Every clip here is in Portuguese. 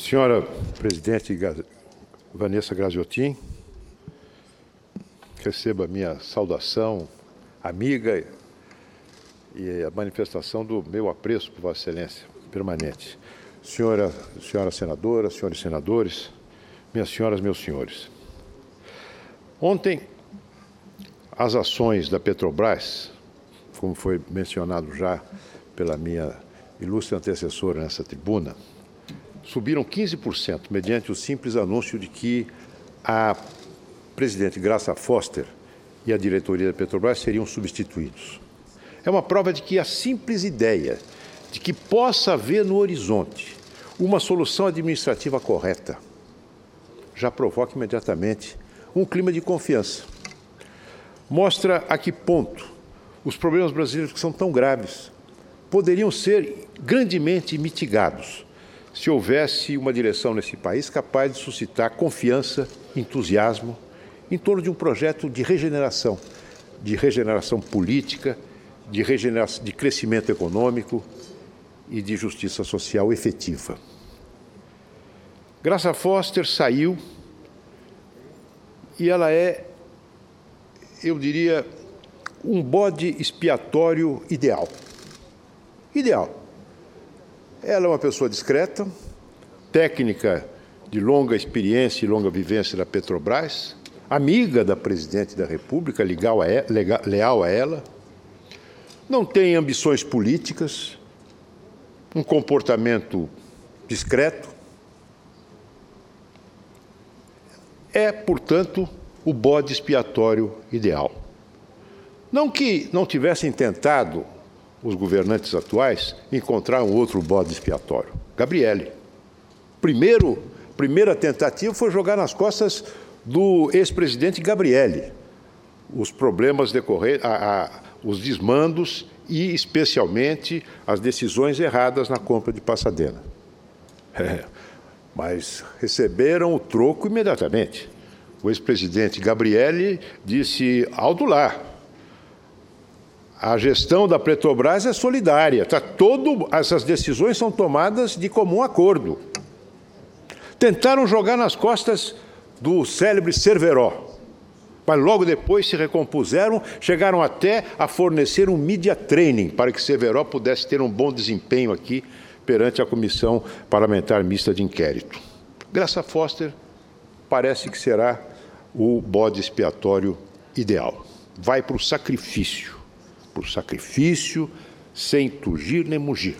Senhora presidente Vanessa Graziotin, receba a minha saudação amiga e a manifestação do meu apreço por Vossa Excelência permanente. Senhora senadora, senhores senadores, minhas senhoras, meus senhores. Ontem, as ações da Petrobras, como foi mencionado já pela minha ilustre antecessora nessa tribuna, subiram 15%, mediante o simples anúncio de que a presidente Graça Foster e a diretoria da Petrobras seriam substituídos. É uma prova de que a simples ideia de que possa haver no horizonte uma solução administrativa correta já provoca imediatamente um clima de confiança. Mostra a que ponto os problemas brasileiros, que são tão graves, poderiam ser grandemente mitigados se houvesse uma direção nesse país capaz de suscitar confiança, entusiasmo em torno de um projeto de regeneração política, de crescimento econômico e de justiça social efetiva. Graça Foster saiu e ela é, eu diria, um bode expiatório ideal. Ideal. Ela é uma pessoa discreta, técnica de longa experiência e longa vivência da Petrobras, amiga da presidente da República, leal a ela, não tem ambições políticas, um comportamento discreto. É, portanto, o bode expiatório ideal. Não que não tivessem tentado os governantes atuais encontrar um outro bode expiatório. Gabrielli. Primeira tentativa foi jogar nas costas do ex-presidente Gabrielli os problemas decorrentes, os desmandos e, especialmente, as decisões erradas na compra de Passadena. Mas receberam o troco imediatamente. O ex-presidente Gabrielli disse: alto lá, a gestão da Petrobras é solidária, essas decisões são tomadas de comum acordo. Tentaram jogar nas costas do célebre Cerveró, mas logo depois se recompuseram, chegaram até a fornecer um media training para que Cerveró pudesse ter um bom desempenho aqui perante a Comissão Parlamentar Mista de Inquérito. Graça Foster parece que será o bode expiatório ideal. Vai para o sacrifício, sem tugir nem mugir.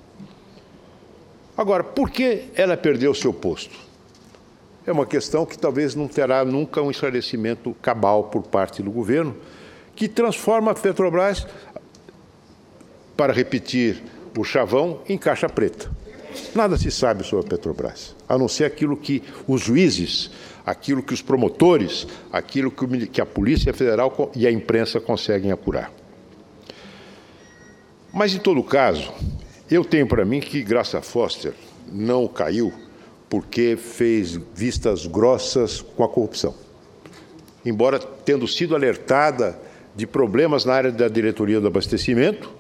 Agora, por que ela perdeu seu posto? É uma questão que talvez não terá nunca um esclarecimento cabal por parte do governo, que transforma a Petrobras, para repetir o chavão, em caixa preta. Nada se sabe sobre a Petrobras, a não ser aquilo que os juízes, aquilo que os promotores, aquilo que a Polícia Federal e a imprensa conseguem apurar. Mas, em todo caso, eu tenho para mim que Graça Foster não caiu porque fez vistas grossas com a corrupção. Embora tendo sido alertada de problemas na área da diretoria do abastecimento,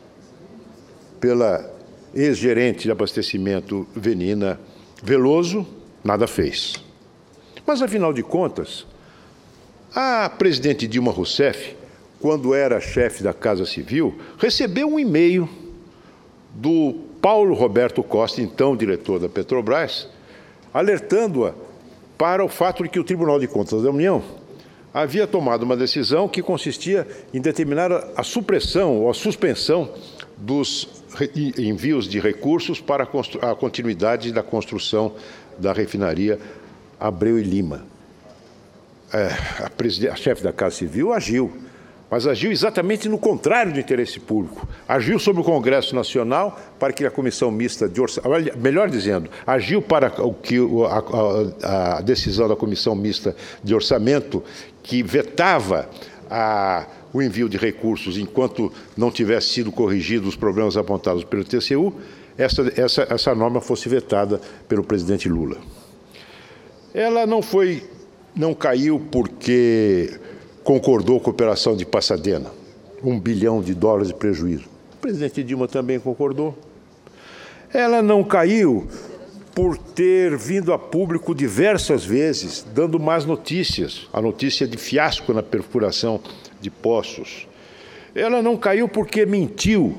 pela ex-gerente de abastecimento Venina Veloso, nada fez. Mas, afinal de contas, a presidente Dilma Rousseff, quando era chefe da Casa Civil, recebeu um e-mail do Paulo Roberto Costa, então diretor da Petrobras, alertando-a para o fato de que o Tribunal de Contas da União havia tomado uma decisão que consistia em determinar a supressão ou a suspensão dos envios de recursos para a continuidade da construção da refinaria Abreu e Lima. A chefe da Casa Civil agiu, mas agiu exatamente no contrário do interesse público. Agiu sobre o Congresso Nacional para que a Comissão Mista de Orçamento, melhor dizendo, agiu para que a decisão da Comissão Mista de Orçamento, que vetava o envio de recursos enquanto não tivesse sido corrigidos os problemas apontados pelo TCU, essa norma fosse vetada pelo presidente Lula. Ela não caiu porque concordou com a operação de Passadena, $1 bilhão de prejuízo. O presidente Dilma também concordou. Ela não caiu por ter vindo a público diversas vezes, dando más notícias, a notícia de fiasco na perfuração de poços. Ela não caiu porque mentiu.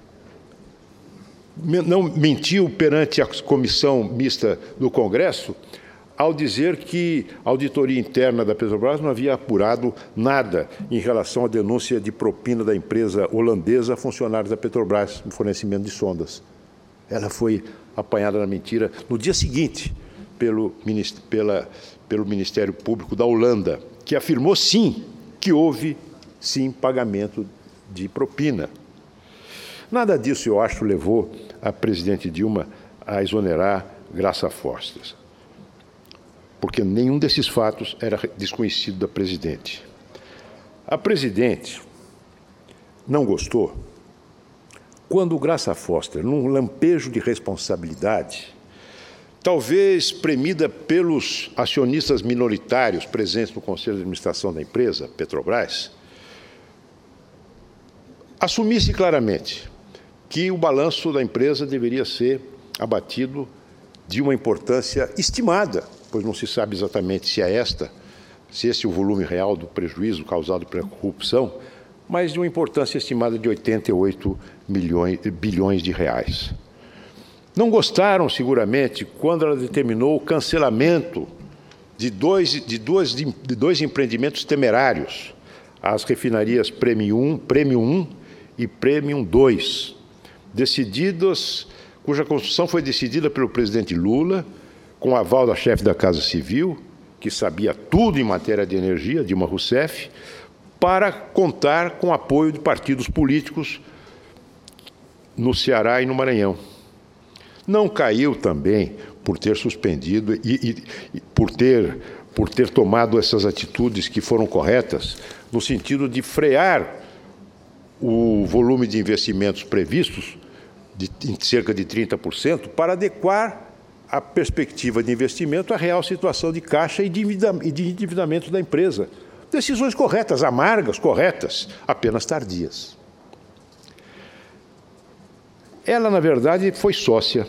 Não mentiu perante a comissão mista do Congresso ao dizer que a auditoria interna da Petrobras não havia apurado nada em relação à denúncia de propina da empresa holandesa a funcionários da Petrobras no fornecimento de sondas. Ela foi apanhada na mentira no dia seguinte pelo Ministério Público da Holanda, que afirmou, sim, que houve, sim, pagamento de propina. Nada disso, eu acho, levou a presidente Dilma a exonerar Graça Foster, porque nenhum desses fatos era desconhecido da presidente. A presidente não gostou quando Graça Foster, num lampejo de responsabilidade, talvez premida pelos acionistas minoritários presentes no Conselho de Administração da empresa, Petrobras, assumisse claramente que o balanço da empresa deveria ser abatido de uma importância estimada, pois não se sabe exatamente se é se esse é o volume real do prejuízo causado pela corrupção, mas de uma importância estimada de 88 bilhões de reais. Não gostaram, seguramente, quando ela determinou o cancelamento de dois empreendimentos temerários, as refinarias Premium 1 e Premium 2, cuja construção foi decidida pelo presidente Lula, com aval da chefe da Casa Civil, que sabia tudo em matéria de energia, Dilma Rousseff, para contar com o apoio de partidos políticos no Ceará e no Maranhão. Não caiu também por ter suspendido e por ter tomado essas atitudes que foram corretas, no sentido de frear o volume de investimentos previstos, em cerca de 30%, para adequar a perspectiva de investimento à real situação de caixa e de endividamento da empresa. Decisões corretas, amargas, corretas, apenas tardias. Ela, na verdade, foi sócia,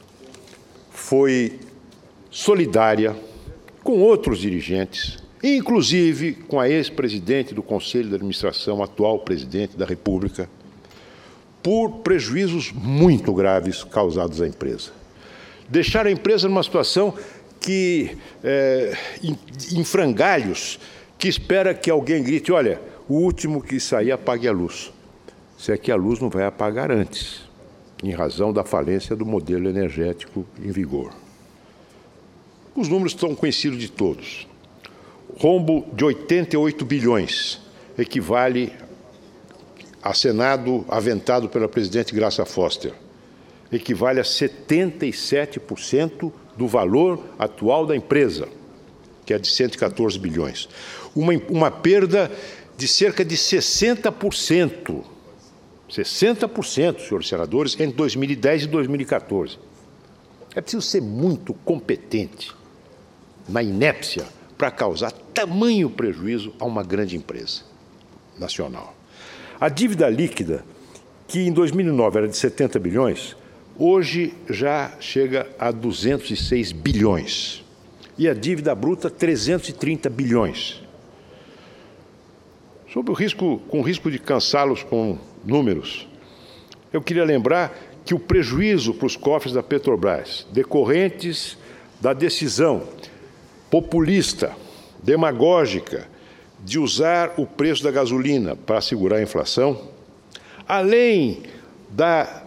foi solidária com outros dirigentes, inclusive com a ex-presidente do Conselho de Administração, atual presidente da República, por prejuízos muito graves causados à empresa. Deixar a empresa numa situação em frangalhos, que espera que alguém grite, olha, o último que sair apague a luz. Se é que a luz não vai apagar antes, em razão da falência do modelo energético em vigor. Os números estão conhecidos de todos. Rombo de 88 bilhões equivale a Senado aventado pela presidente Graça Foster, equivale a 77% do valor atual da empresa, que é de 114 bilhões. Uma perda de cerca de 60%. 60%, senhores senadores, entre 2010 e 2014. É preciso ser muito competente na inépcia para causar tamanho prejuízo a uma grande empresa nacional. A dívida líquida, que em 2009 era de 70 bilhões, hoje já chega a 206 bilhões. E a dívida bruta, 330 bilhões. Com o risco de cansá-los com números, eu queria lembrar que o prejuízo para os cofres da Petrobras, decorrentes da decisão populista, demagógica, de usar o preço da gasolina para segurar a inflação, além da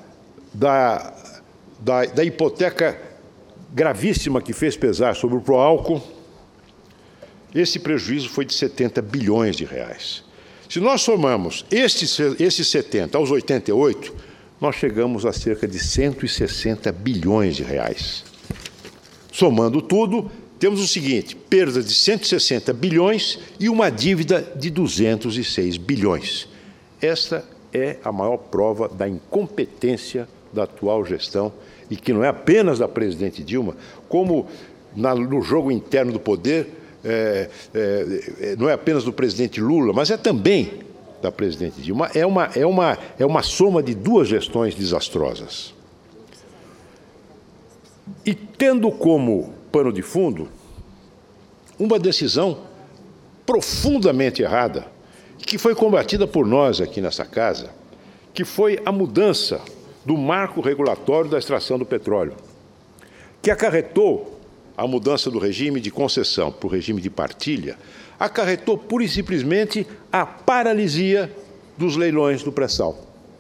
hipoteca gravíssima que fez pesar sobre o Proálcool, esse prejuízo foi de 70 bilhões de reais. Se nós somamos esses 70 aos 88, nós chegamos a cerca de 160 bilhões de reais. Somando tudo, temos o seguinte, perda de 160 bilhões e uma dívida de 206 bilhões. Esta é a maior prova da incompetência da atual gestão e que não é apenas da presidente Dilma, como no jogo interno do poder, não é apenas do presidente Lula, mas é também da presidente Dilma. É uma soma de duas gestões desastrosas. e tendo como pano de fundo uma decisão profundamente errada, que foi combatida por nós aqui nessa casa, que foi a mudança do marco regulatório da extração do petróleo, que acarretou a mudança do regime de concessão para o regime de partilha, acarretou pura e simplesmente a paralisia dos leilões do pré-sal.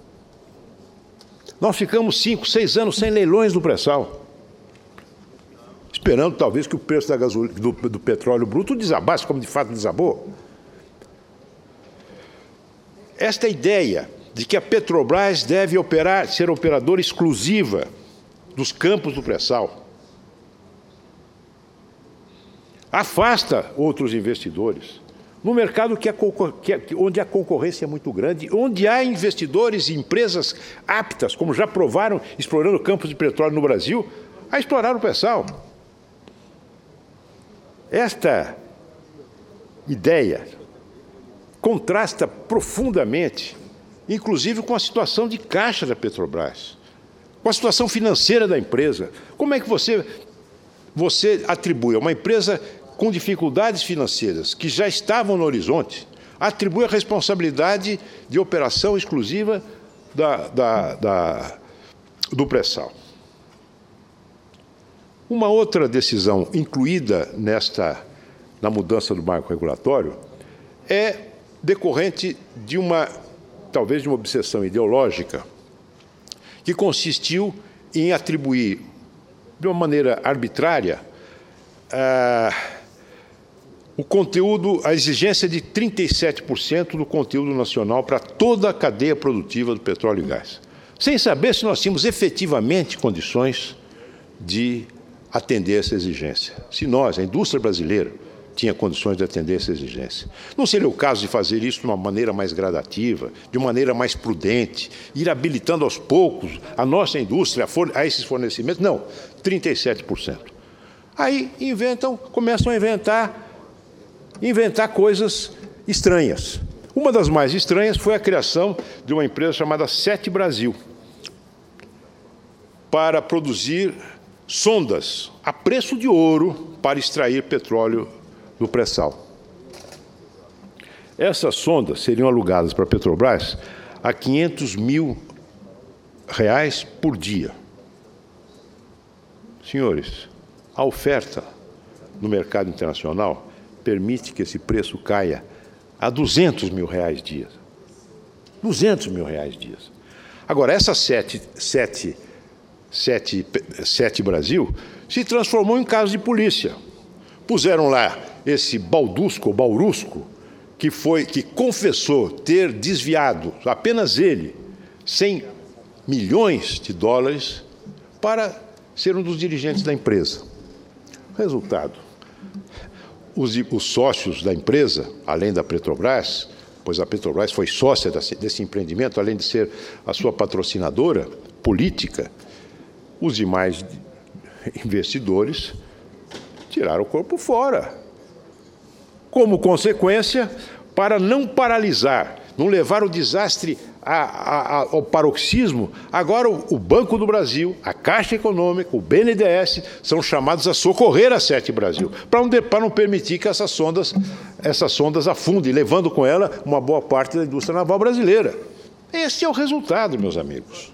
Nós ficamos 5, 6 anos sem leilões do pré-sal, esperando talvez que o preço da gasolina, do petróleo bruto desabasse, como de fato desabou. Esta ideia de que a Petrobras deve ser operadora exclusiva dos campos do pré-sal afasta outros investidores no mercado onde a concorrência é muito grande, onde há investidores e empresas aptas, como já provaram, explorando campos de petróleo no Brasil, a explorar o pré-sal. Esta ideia contrasta profundamente, inclusive com a situação de caixa da Petrobras, com a situação financeira da empresa. Como é que você atribui a uma empresa com dificuldades financeiras, que já estavam no horizonte, atribui a responsabilidade de operação exclusiva do pré-sal? Uma outra decisão incluída na mudança do marco regulatório é decorrente de talvez de uma obsessão ideológica que consistiu em atribuir, de uma maneira arbitrária, o conteúdo, a exigência de 37% do conteúdo nacional para toda a cadeia produtiva do petróleo e gás, sem saber se nós tínhamos efetivamente condições de atender essa exigência. Se nós, a indústria brasileira, tinha condições de atender essa exigência. Não seria o caso de fazer isso de uma maneira mais gradativa, de uma maneira mais prudente, ir habilitando aos poucos a nossa indústria a esses fornecimentos? Não, 37%. Aí começam a inventar coisas estranhas. Uma das mais estranhas foi a criação de uma empresa chamada Sete Brasil, para produzir sondas a preço de ouro para extrair petróleo do pré-sal. Essas sondas seriam alugadas para a Petrobras a R$500 mil por dia. Senhores, a oferta no mercado internacional permite que esse preço caia a R$200 mil dia. R$200 mil dia. Agora, essa Sete Brasil se transformou em caso de polícia. Puseram lá esse Baurusco, que confessou ter desviado, apenas ele, 100 milhões de dólares para ser um dos dirigentes da empresa. Resultado, os sócios da empresa, além da Petrobras, pois a Petrobras foi sócia desse empreendimento, além de ser a sua patrocinadora política, os demais investidores tiraram o corpo fora. Como consequência, para não paralisar, não levar o desastre ao paroxismo, agora o Banco do Brasil, a Caixa Econômica, o BNDES, são chamados a socorrer a Sete Brasil, para não permitir que essas sondas afundem, levando com ela uma boa parte da indústria naval brasileira. Esse é o resultado, meus amigos.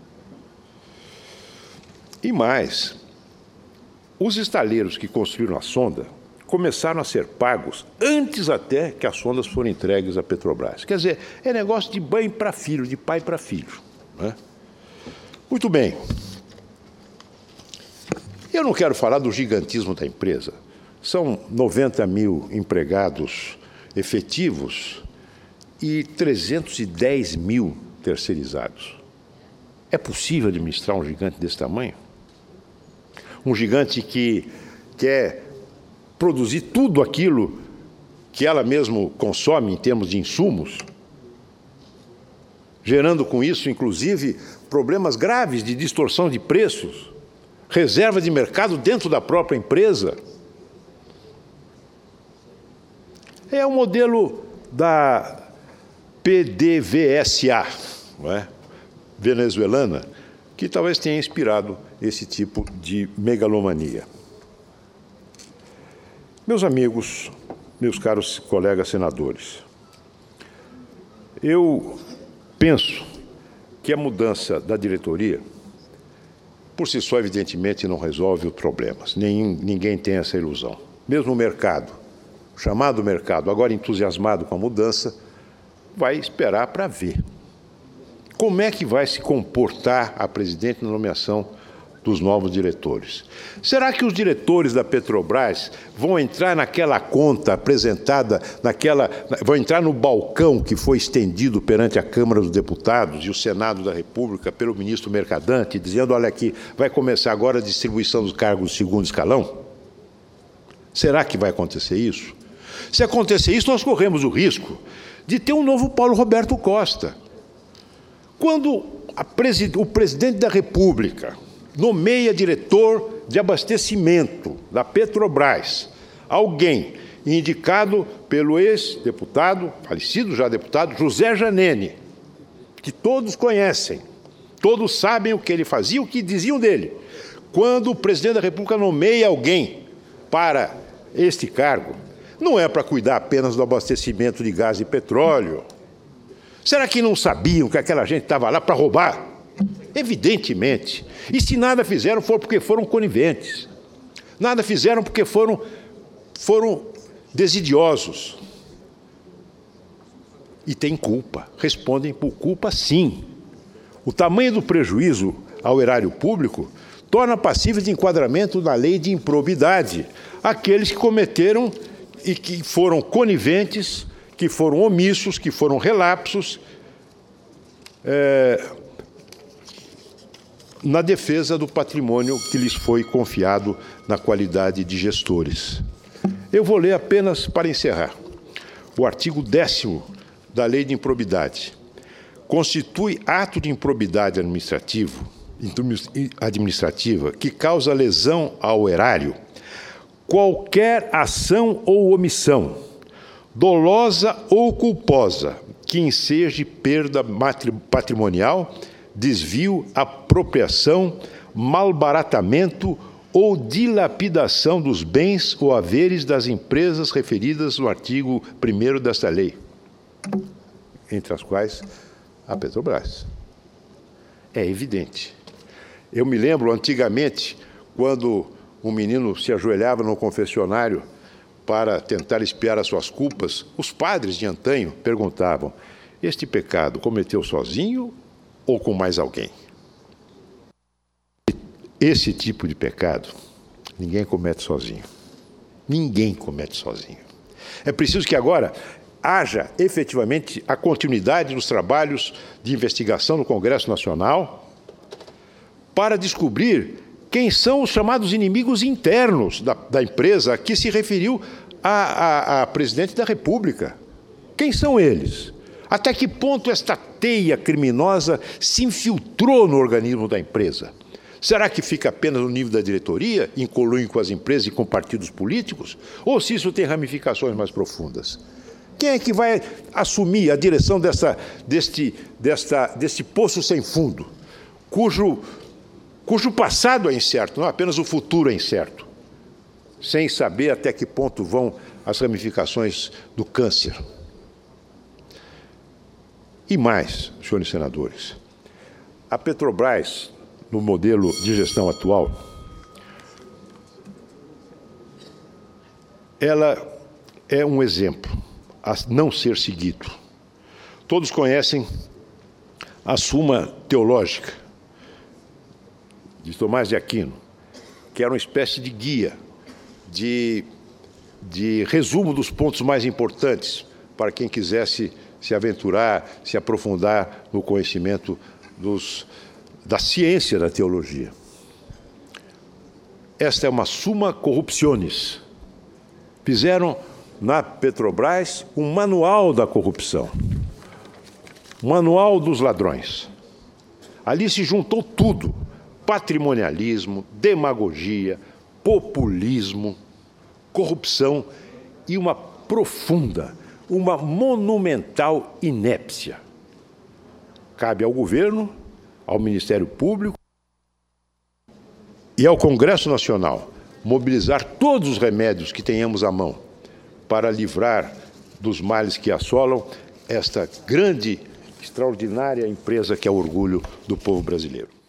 E mais, os estaleiros que construíram a sonda começaram a ser pagos antes até que as sondas foram entregues à Petrobras. Quer dizer, é negócio de mãe para filho, de pai para filho, né? Muito bem. Eu não quero falar do gigantismo da empresa. São 90 mil empregados efetivos e 310 mil terceirizados. É possível administrar um gigante desse tamanho? Um gigante que quer produzir tudo aquilo que ela mesma consome em termos de insumos, gerando com isso, inclusive, problemas graves de distorção de preços, reserva de mercado dentro da própria empresa. É o modelo da PDVSA, não é? Venezuelana, que talvez tenha inspirado esse tipo de megalomania. Meus amigos, meus caros colegas senadores, eu penso que a mudança da diretoria, por si só, evidentemente, não resolve os problemas. Ninguém tem essa ilusão. Mesmo o mercado, o chamado mercado, agora entusiasmado com a mudança, vai esperar para ver como é que vai se comportar a presidente na nomeação dos novos diretores. Será que os diretores da Petrobras vão entrar naquela conta apresentada, vão entrar no balcão que foi estendido perante a Câmara dos Deputados e o Senado da República pelo ministro Mercadante, dizendo, olha aqui, vai começar agora a distribuição dos cargos de segundo escalão? Será que vai acontecer isso? Se acontecer isso, nós corremos o risco de ter um novo Paulo Roberto Costa. Quando o presidente da República nomeia diretor de abastecimento da Petrobras, alguém indicado pelo ex-deputado, falecido já deputado, José Janene, que todos conhecem, todos sabem o que ele fazia, o que diziam dele. Quando o presidente da República nomeia alguém para este cargo, não é para cuidar apenas do abastecimento de gás e petróleo. Será que não sabiam que aquela gente estava lá para roubar? Evidentemente. E se nada fizeram, foi porque foram coniventes. Nada fizeram porque foram desidiosos. E têm culpa. Respondem por culpa, sim. O tamanho do prejuízo ao erário público torna passíveis de enquadramento na lei de improbidade aqueles que cometeram e que foram coniventes, que foram omissos, que foram relapsos na defesa do patrimônio que lhes foi confiado na qualidade de gestores. Eu vou ler apenas para encerrar. O artigo 10º da Lei de Improbidade constitui ato de improbidade administrativa que causa lesão ao erário qualquer ação ou omissão, dolosa ou culposa, que enseje perda patrimonial, desvio, apropriação, malbaratamento ou dilapidação dos bens ou haveres das empresas referidas no artigo 1º desta lei, entre as quais a Petrobras. É evidente. Eu me lembro, antigamente, quando um menino se ajoelhava no confessionário para tentar expiar as suas culpas, os padres de antanho perguntavam, este pecado cometeu sozinho ou com mais alguém? Esse tipo de pecado, ninguém comete sozinho. Ninguém comete sozinho. É preciso que agora haja efetivamente a continuidade dos trabalhos de investigação no Congresso Nacional para descobrir quem são os chamados inimigos internos da empresa a que se referiu a presidente da República. Quem são eles? Até que ponto esta teia criminosa se infiltrou no organismo da empresa? Será que fica apenas no nível da diretoria, em conluio com as empresas e com partidos políticos? Ou se isso tem ramificações mais profundas? Quem é que vai assumir a direção deste poço sem fundo, cujo passado é incerto, não apenas o futuro é incerto, sem saber até que ponto vão as ramificações do câncer? E mais, senhores senadores, a Petrobras, no modelo de gestão atual, ela é um exemplo a não ser seguido. Todos conhecem a Suma Teológica de Tomás de Aquino, que era uma espécie de guia, de resumo dos pontos mais importantes para quem quisesse se aventurar, se aprofundar no conhecimento da ciência da teologia. Esta é uma summa corruptionis. Fizeram na Petrobras um manual da corrupção, um manual dos ladrões. Ali se juntou tudo: patrimonialismo, demagogia, populismo, corrupção e uma profunda, uma monumental inépcia. Cabe ao governo, ao Ministério Público, e ao Congresso Nacional mobilizar todos os remédios que tenhamos à mão para livrar dos males que assolam esta grande, extraordinária empresa que é o orgulho do povo brasileiro.